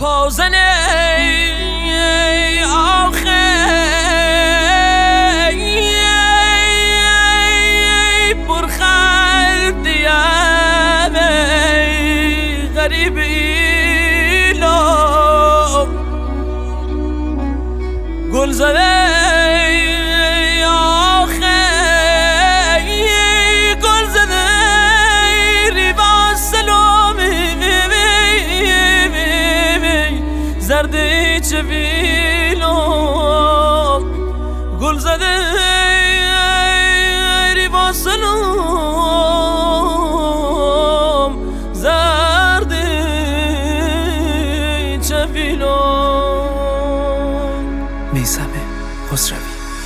پازنه آخه برخد دیم غریبی لو گل زده زرده چویلو گل زده ریوا سلام زرده چویلو میثم خسروی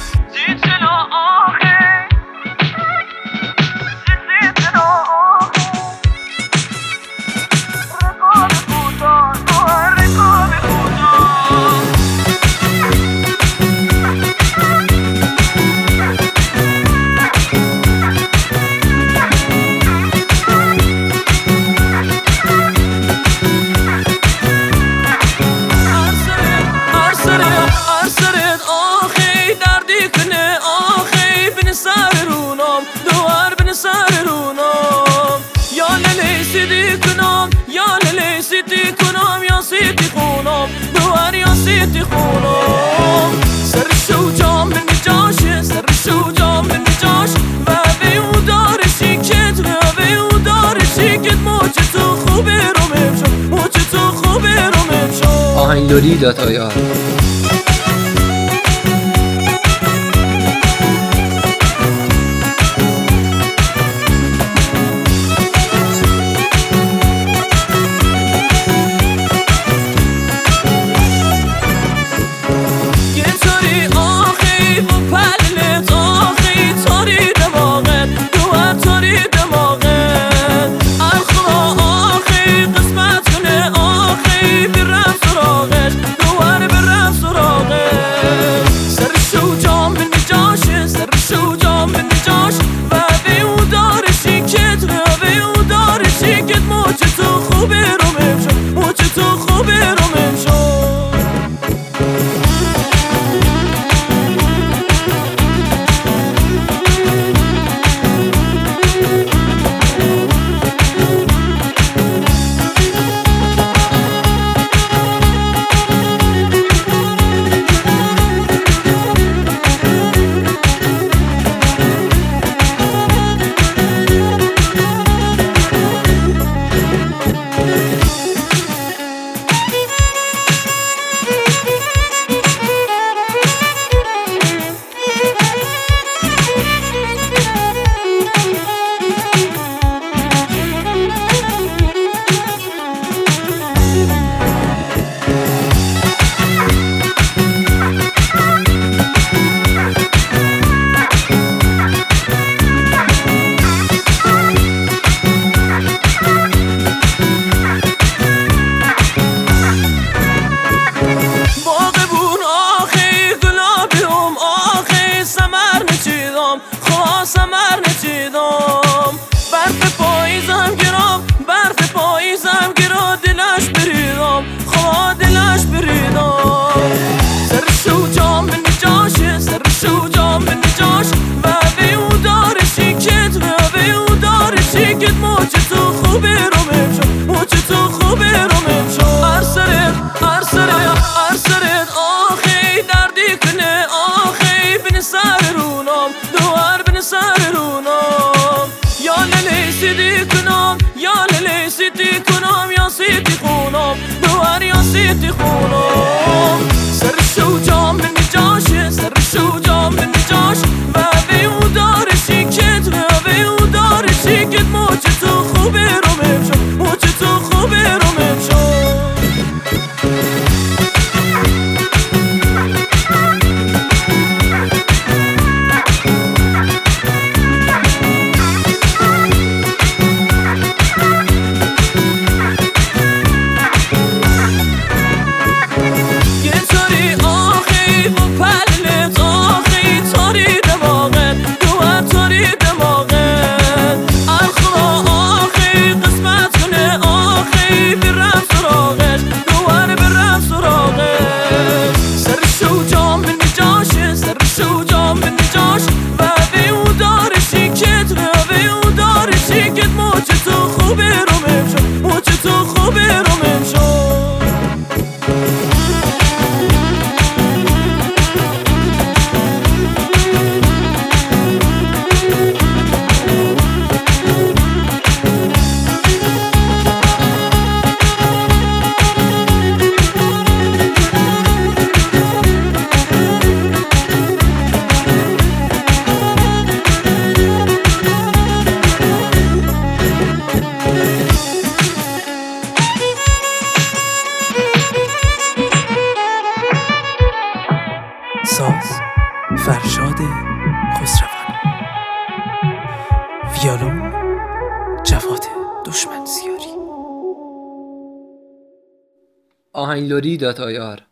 سيتي خونم سرش و جام من جاشه سرش و جام من جاش وابي و دار شیکت وابي و دار شیکت موچه تو خوبه رو ممشو موچه تو خوبه رو ممشو آهنگداری.ir سمر نچیدم برف پاییزم گرام برف پاییزم گرا دلش بریدم خوا دلش بریدم سرش و جام من جاشه سرش و جام من جاش وابی و دار شیکت وابی و دار شیکت موچه تو خوبه رو ممشو موچه تو خوبه رو ممشو ارسرت آخی دردی کنه آخی بین سر رونم دوار بین سر رونم یا للی سیدی کنم یا للی سیدی کنم یا سیدی خونم دوار یا سیدی خونم سرش و جام من جاشه سرش و جام من جاش وابی و دار شیکت وابی و دار شیکت موچه تو خوبه رو ممشو موچه تو خوبه رو ممشو فرشاد خسروانی. ویولون جواد دشمنسیاری. آهنگلوری.ir